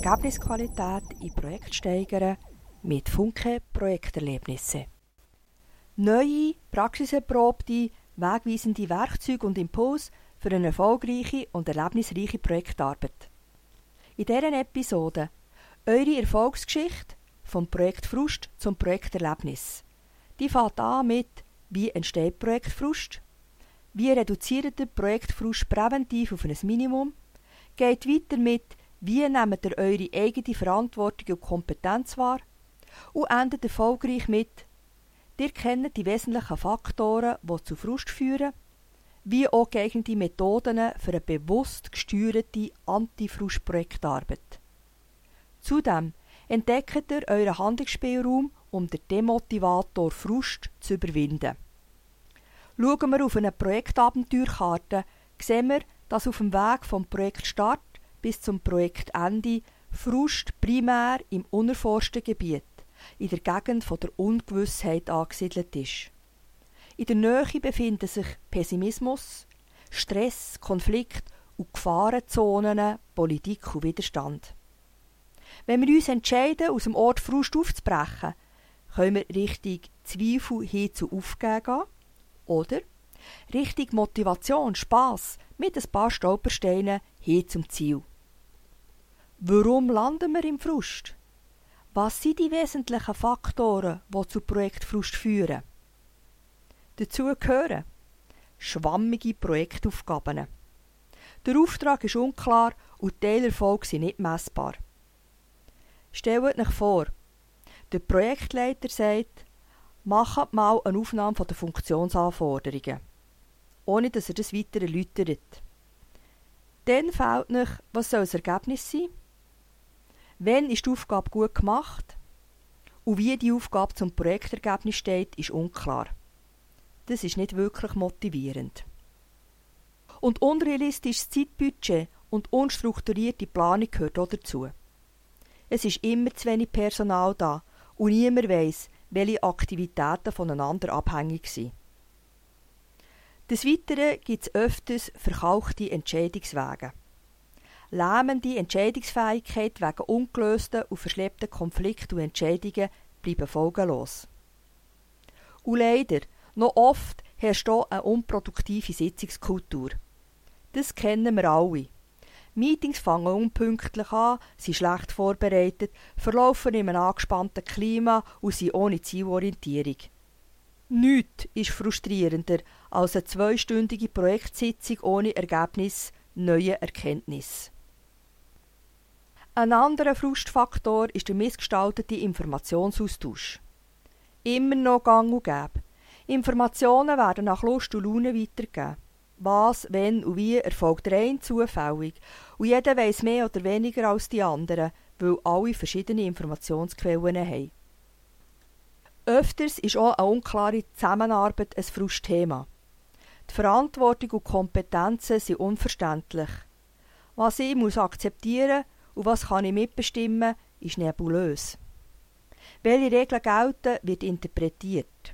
Ergebnisqualität in Projekten steigern mit Funke Projekterlebnisse. Neue, praxiserprobte, wegweisende Werkzeuge und Impulse für eine erfolgreiche und erlebnisreiche Projektarbeit. In dieser Episode eure Erfolgsgeschichte vom Projekt Frust zum Projekterlebnis. Die fängt an mit «Wie entsteht Projektfrust?», «Wie reduziert ihr Projektfrust präventiv auf ein Minimum?», geht weiter mit «Wie nehmt ihr eure eigene Verantwortung und Kompetenz wahr?» und endet erfolgreich mit «Ihr kennt die wesentlichen Faktoren, die zu Frust führen, wie auch geeignete Methoden für eine bewusst gesteuerte Anti-Frust-Projektarbeit. Zudem entdeckt ihr euren Handlungsspielraum, um den Demotivator Frust zu überwinden. Schauen wir auf eine Projektabenteuerkarte, sehen wir, dass auf dem Weg vom Projektstart bis zum Projektende Frust primär im unerforschten Gebiet, in der Gegend von der Ungewissheit angesiedelt ist. In der Nähe befinden sich Pessimismus, Stress, Konflikt und Gefahrenzonen, Politik und Widerstand. Wenn wir uns entscheiden, aus dem Ort Frust aufzubrechen, können wir Richtung Zweifel hin zu Aufgeben gehen oder Richtung Motivation, Spass mit ein paar Stolpersteinen hin zum Ziel. Warum landen wir im Frust? Was sind die wesentlichen Faktoren, die zu Projektfrust führen? Dazu gehören schwammige Projektaufgaben. Der Auftrag ist unklar und die Teilerfolge sind nicht messbar. Stellt euch vor, der Projektleiter sagt, macht mal eine Aufnahme der Funktionsanforderungen, ohne dass er das weiter erläutert. Dann fehlt euch, was soll das Ergebnis sein? Wann ist die Aufgabe gut gemacht? Und wie die Aufgabe zum Projektergebnis steht, ist unklar. Das ist nicht wirklich motivierend. Und unrealistisches Zeitbudget und unstrukturierte Planung gehört auch dazu. Es ist immer zu wenig Personal da und niemand weiss, welche Aktivitäten voneinander abhängig sind. Des Weiteren gibt es öfters verkalkte Entscheidungswege. Lähmende Entscheidungsfähigkeit wegen ungelösten und verschleppten Konflikten und Entscheidungen bleiben folgenlos. Und leider, noch oft herrscht auch eine unproduktive Sitzungskultur. Das kennen wir alle. Meetings fangen unpünktlich an, sind schlecht vorbereitet, verlaufen in einem angespannten Klima und sind ohne Zielorientierung. Nichts ist frustrierender als eine 2-stündige Projektsitzung ohne Ergebnis, neue Erkenntnis. Ein anderer Frustfaktor ist der missgestaltete Informationsaustausch. Immer noch gang und gäbe. Informationen werden nach Lust und Laune weitergegeben. Was, wenn und wie erfolgt rein zufällig und jeder weiss mehr oder weniger als die anderen, weil alle verschiedene Informationsquellen haben. Öfters ist auch eine unklare Zusammenarbeit ein Frustthema. Die Verantwortung und Kompetenzen sind unverständlich. Was ich muss akzeptieren und was kann ich mitbestimmen, ist nebulös. Welche Regeln gelten, wird interpretiert.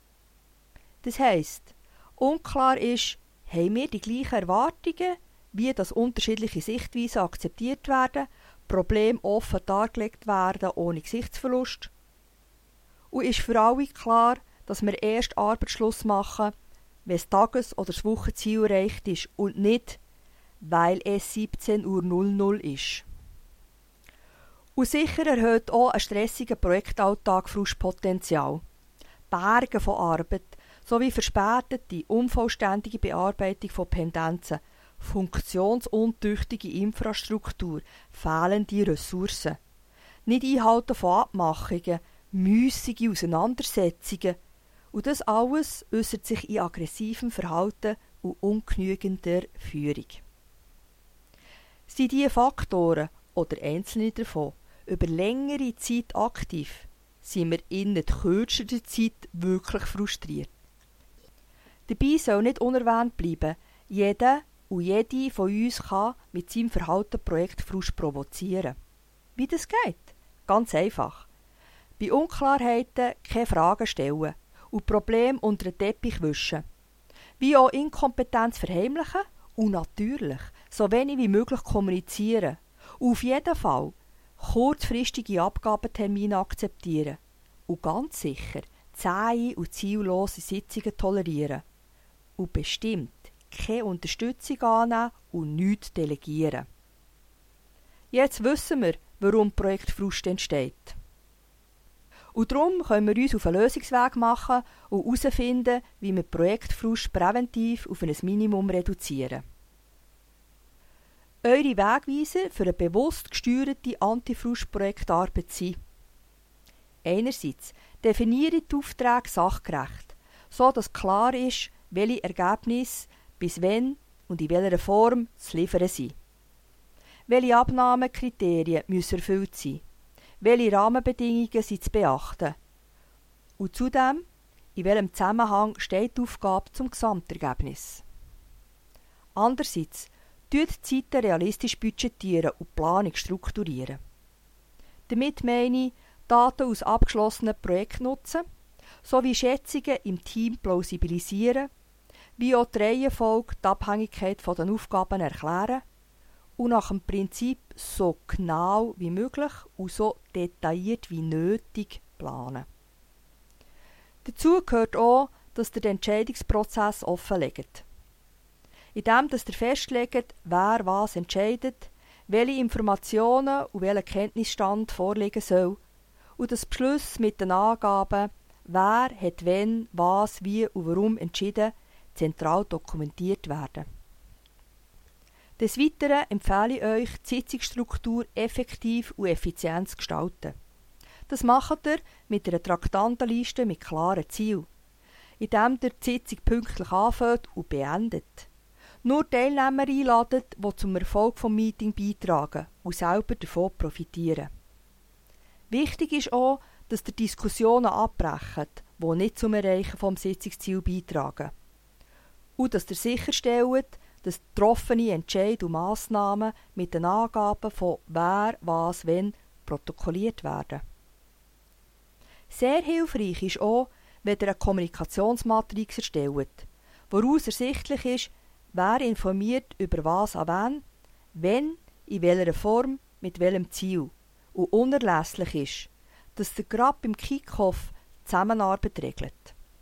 Das heisst, unklar ist, haben wir die gleichen Erwartungen, wie dass unterschiedliche Sichtweisen akzeptiert werden, Probleme offen dargelegt werden ohne Gesichtsverlust? Und ist für alle klar, dass wir erst Arbeitsschluss machen, wenn das Tages- oder das Wochenziel erreicht ist und nicht, weil es 17:00 Uhr ist? Und sicher erhöht auch ein stressiger Projektalltag Frustpotenzial. Berge von Arbeit sowie verspätete, unvollständige Bearbeitung von Pendenzen, funktionsuntüchtige Infrastruktur, fehlende Ressourcen, nicht Einhalten von Abmachungen, müssige Auseinandersetzungen und das alles äußert sich in aggressivem Verhalten und ungenügender Führung. Sind diese Faktoren oder einzelne davon über längere Zeit aktiv, sind wir innerhalb kürzester Zeit wirklich frustriert. Dabei soll nicht unerwähnt bleiben, jeder und jede von uns kann mit seinem Verhalten Projektfrust provozieren. Wie das geht? Ganz einfach. Bei Unklarheiten keine Fragen stellen und Probleme unter den Teppich wischen. Wie auch Inkompetenz verheimlichen und natürlich so wenig wie möglich kommunizieren. Und auf jeden Fall kurzfristige Abgabetermine akzeptieren und ganz sicher zähe und ziellose Sitzungen tolerieren und bestimmt keine Unterstützung annehmen und nichts delegieren. Jetzt wissen wir, warum Projektfrust entsteht. Und darum können wir uns auf einen Lösungsweg machen und herausfinden, wie wir Projektfrust präventiv auf ein Minimum reduzieren. Eure Wegweiser für eine bewusst gesteuerte Antifrust-Projektarbeit sind: einerseits definiere die Aufträge sachgerecht, so dass klar ist, welche Ergebnisse bis wann und in welcher Form zu liefern sind. Welche Abnahmekriterien müssen erfüllt sein? Welche Rahmenbedingungen sind zu beachten? Und zudem, in welchem Zusammenhang steht die Aufgabe zum Gesamtergebnis? Andererseits, die Zeiten realistisch budgetieren und die Planung strukturieren. Damit meine ich, Daten aus abgeschlossenen Projekten nutzen, sowie Schätzungen im Team plausibilisieren, wie auch die Reihenfolge die Abhängigkeit von den Aufgaben erklären und nach dem Prinzip so genau wie möglich und so detailliert wie nötig planen. Dazu gehört auch, dass ihr den Entscheidungsprozess offenlegt. Indem ihr festlegt, wer was entscheidet, welche Informationen und welcher Kenntnisstand vorliegen soll und das Beschluss mit den Angaben, wer hat wann, was, wie und warum entschieden, zentral dokumentiert werden. Des Weiteren empfehle ich euch, die Sitzungsstruktur effektiv und effizient zu gestalten. Das macht ihr mit einer Traktandenliste mit klaren Zielen, indem ihr die Sitzung pünktlich anfängt und beendet. Nur Teilnehmer einladet, die zum Erfolg des Meetings beitragen und selber davon profitieren. Wichtig ist auch, dass ihr Diskussionen abbrecht, die nicht zum Erreichen des Sitzungsziels beitragen. Und dass ihr sicherstellt, dass getroffene Entscheide und Massnahmen mit den Angaben von wer, was, wenn protokolliert werden. Sehr hilfreich ist auch, wenn ihr eine Kommunikationsmatrix erstellt, woraus ersichtlich ist, wer informiert über was an wen, wenn, in welcher Form, mit welchem Ziel und unerlässlich ist, dass ihr gerade beim Kick-Off die Zusammenarbeit regelt.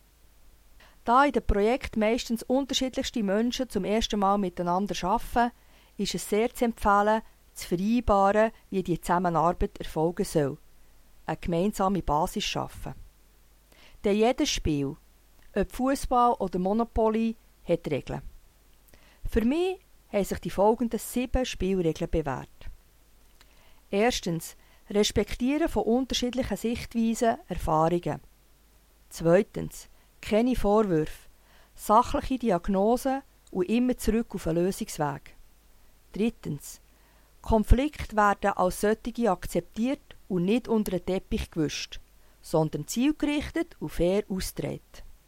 Da in den Projekten meistens unterschiedlichste Menschen zum ersten Mal miteinander arbeiten, ist es sehr zu empfehlen, zu vereinbaren, wie die Zusammenarbeit erfolgen soll. Eine gemeinsame Basis schaffen. Denn jedes Spiel, ob Fußball oder Monopoly, hat Regeln. Für mich haben sich die folgenden 7 Spielregeln bewährt. Erstens, Respektieren von unterschiedlichen Sichtweisen, Erfahrungen. Zweitens, keine Vorwürfe, sachliche Diagnosen und immer zurück auf einen Lösungsweg. Drittens, Konflikte werden als solche akzeptiert und nicht unter den Teppich gewischt, sondern zielgerichtet und fair ausgetragen.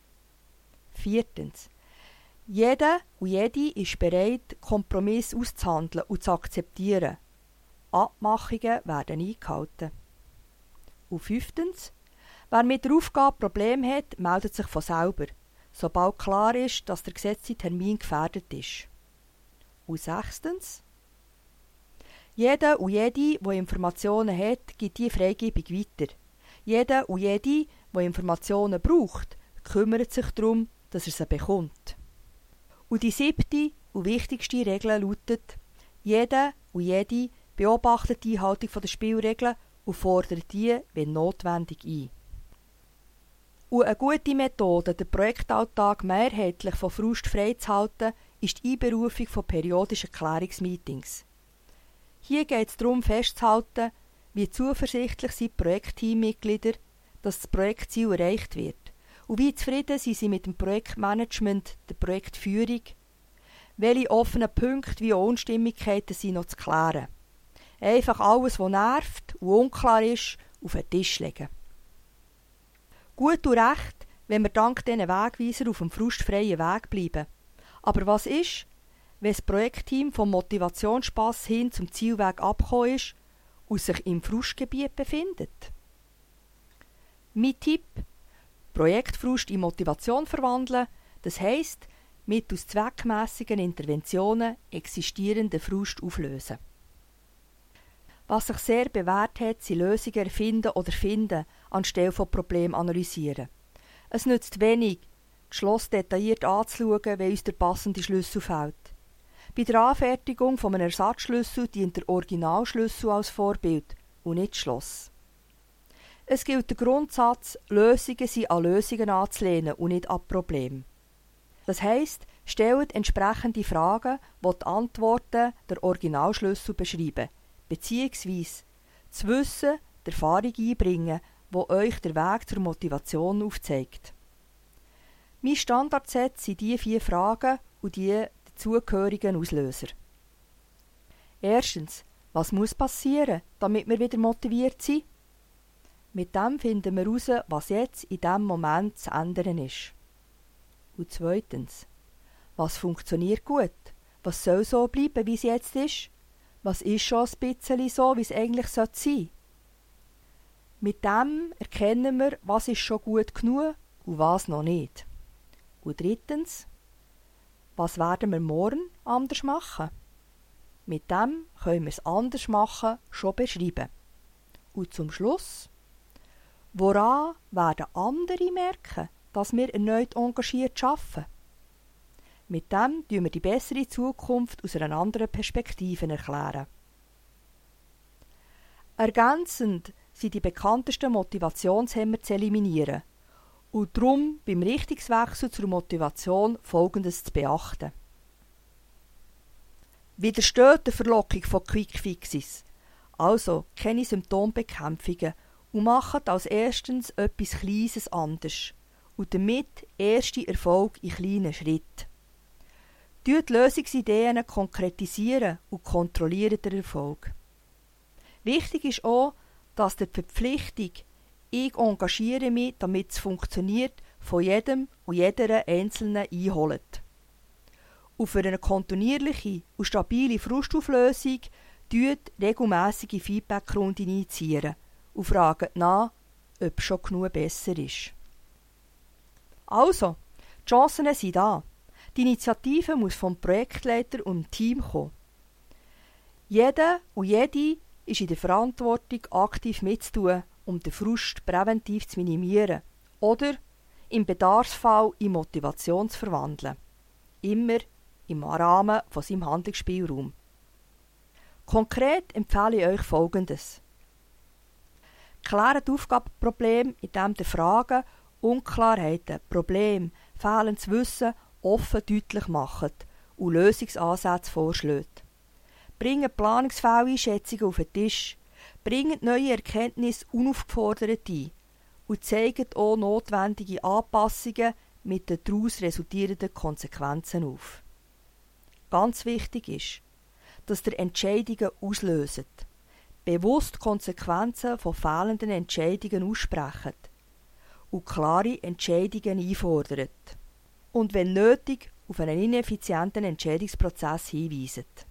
Viertens, jeder und jede ist bereit, Kompromisse auszuhandeln und zu akzeptieren. Abmachungen werden eingehalten. Und 5. Wer mit der Aufgabe Probleme hat, meldet sich von selber, sobald klar ist, dass der gesetzte Termin gefährdet ist. Und 6. Jeder und jede, der Informationen hat, gibt die freigebig weiter. Jeder und jede, der Informationen braucht, kümmert sich darum, dass er sie bekommt. Und die 7. und wichtigste Regel lautet: Jeder und jede beobachtet die Einhaltung der Spielregeln und fordert die, wenn notwendig, ein. Und eine gute Methode, den Projektalltag mehrheitlich von Frust freizuhalten, ist die Einberufung von periodischen Klärungsmeetings. Hier geht es darum festzuhalten, wie zuversichtlich sind die Projektteammitglieder, dass das Projektziel erreicht wird und wie zufrieden sind sie mit dem Projektmanagement, der Projektführung, welche offenen Punkte wie auch Unstimmigkeiten sind noch zu klären. Einfach alles, was nervt und unklar ist, auf den Tisch legen. Gut und recht, wenn wir dank diesen Wegweiser auf dem frustfreien Weg bleiben. Aber was ist, wenn das Projektteam vom Motivationsspass hin zum Zielweg abgekommen ist und sich im Frustgebiet befindet? Mein Tipp: Projektfrust in Motivation verwandeln, das heisst, mittels zweckmässigen Interventionen existierenden Frust auflösen. Was sich sehr bewährt hat, sind Lösungen erfinden oder finden, anstelle von Problemen analysieren. Es nützt wenig, das Schloss detailliert anzuschauen, wenn uns der passende Schlüssel fehlt. Bei der Anfertigung von einem Ersatzschlüssel dient der Originalschlüssel als Vorbild und nicht das Schloss. Es gilt der Grundsatz, Lösungen sind an Lösungen anzulehnen und nicht an Probleme. Das heisst, stellt entsprechende Fragen, die die Antworten der Originalschlüssel beschreiben, beziehungsweise das Wissen, die Erfahrung einbringen, die euch den Weg zur Motivation aufzeigt. Mein Standardset sind die 4 Fragen und die dazugehörigen Auslöser. Erstens, was muss passieren, damit wir wieder motiviert sind? Mit dem finden wir heraus, was jetzt in diesem Moment zu ändern ist. Und zweitens, was funktioniert gut? Was soll so bleiben, wie es jetzt ist? Was ist schon ein bisschen so, wie es eigentlich sein sollte? Mit dem erkennen wir, was ist schon gut genug und was noch nicht. Und drittens, was werden wir morgen anders machen? Mit dem können wir es anders machen schon beschreiben. Und zum Schluss, woran werden andere merken, dass wir erneut engagiert arbeiten? Mit dem erklären wir die bessere Zukunft aus einer anderen Perspektive erklären. Ergänzend sind die bekanntesten Motivationshemmer zu eliminieren und darum beim Richtungswechsel zur Motivation Folgendes zu beachten. Widersteht der Verlockung von Quick-Fixes, also keine Symptombekämpfungen, und macht als erstens etwas Kleines anders und damit erste Erfolg in kleinen Schritten. Die Lösungsideen konkretisieren und kontrollieren den Erfolg. Wichtig ist auch, dass die Verpflichtung «Ich engagiere mich, damit es funktioniert» von jedem und jeder Einzelnen einholt. Und für eine kontinuierliche und stabile Frustauflösung regelmässige Feedbackrunden initiieren und fragen nach, ob es schon genug besser ist. Also, die Chancen sind da. Die Initiative muss vom Projektleiter und dem Team kommen. Jeder und jede ist in der Verantwortung, aktiv mitzutun, um den Frust präventiv zu minimieren oder im Bedarfsfall in Motivation zu verwandeln. Immer im Rahmen von seinem Handlungsspielraum. Konkret empfehle ich euch Folgendes. Klärt Aufgabenprobleme, indem ihr Fragen, Unklarheiten, Probleme, fehlendes Wissen offen deutlich macht und Lösungsansätze vorschlägt. Bringt Planungsfehleinschätzungen auf den Tisch, bringt neue Erkenntnisse unaufgefordert ein und zeigt auch notwendige Anpassungen mit den daraus resultierenden Konsequenzen auf. Ganz wichtig ist, dass ihr Entscheidungen auslöst, bewusst Konsequenzen von fehlenden Entscheidungen aussprecht und klare Entscheidungen einfordert und wenn nötig auf einen ineffizienten Entscheidungsprozess hinweist.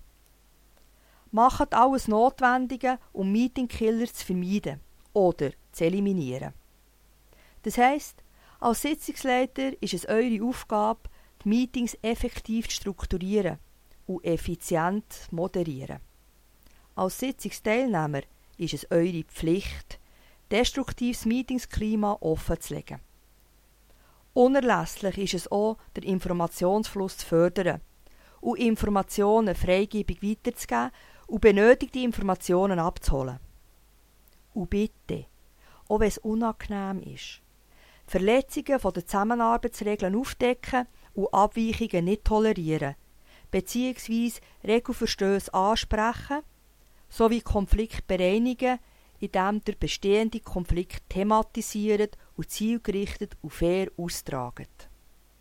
Macht alles Notwendige, um Meetingkiller zu vermeiden oder zu eliminieren. Das heisst, als Sitzungsleiter ist es eure Aufgabe, die Meetings effektiv zu strukturieren und effizient zu moderieren. Als Sitzungsteilnehmer ist es eure Pflicht, destruktives Meetingsklima offenzulegen. Unerlässlich ist es auch, den Informationsfluss zu fördern und Informationen freigebig weiterzugeben und benötigte Informationen abzuholen. Und bitte, auch wenn es unangenehm ist, Verletzungen der Zusammenarbeitsregeln aufdecken und Abweichungen nicht tolerieren, beziehungsweise Regelverstöße ansprechen, sowie Konflikte bereinigen, indem der bestehende Konflikt thematisiert und zielgerichtet und fair austragt.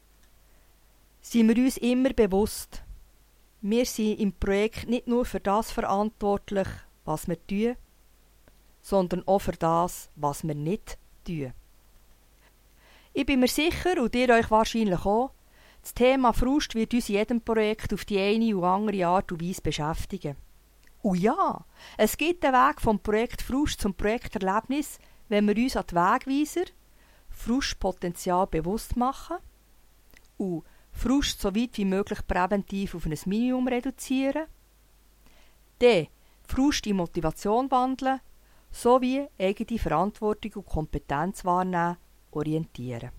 Sind wir uns immer bewusst, wir sind im Projekt nicht nur für das verantwortlich, was wir tun, sondern auch für das, was wir nicht tun. Ich bin mir sicher, und ihr euch wahrscheinlich auch, das Thema Frust wird uns in jedem Projekt auf die eine oder andere Art und Weise beschäftigen. Und ja, es gibt den Weg vom Projekt Frust zum Projekterlebnis, wenn wir uns an die Wegweiser, Frustpotenzial bewusst machen und Frust so weit wie möglich präventiv auf ein Minimum reduzieren. Dann Frust in Motivation wandeln, sowie eigene Verantwortung und Kompetenz wahrnehmen, orientieren.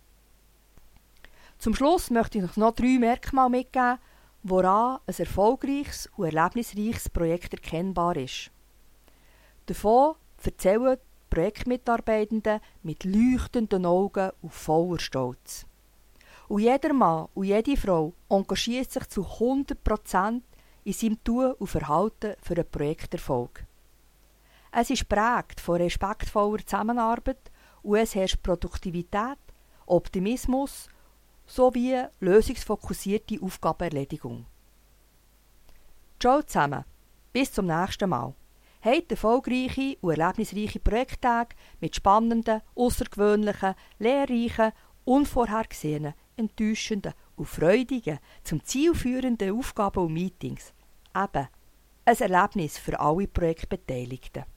Zum Schluss möchte ich euch noch 3 Merkmale mitgeben, woran ein erfolgreiches und erlebnisreiches Projekt erkennbar ist. Davon erzählen die Projektmitarbeitenden mit leuchtenden Augen und voller Stolz. Und jeder Mann und jede Frau engagiert sich zu 100% in seinem Tun und Verhalten für einen Projekterfolg. Es ist geprägt von respektvoller Zusammenarbeit und es herrscht Produktivität, Optimismus sowie lösungsfokussierte Aufgabenerledigung. Ciao zusammen, bis zum nächsten Mal. Habt erfolgreiche und erlebnisreiche Projekttage mit spannenden, außergewöhnlichen, lehrreichen, unvorhergesehenen, enttäuschenden und freudigen, zum Ziel führenden Aufgaben und Meetings. Eben, ein Erlebnis für alle Projektbeteiligten.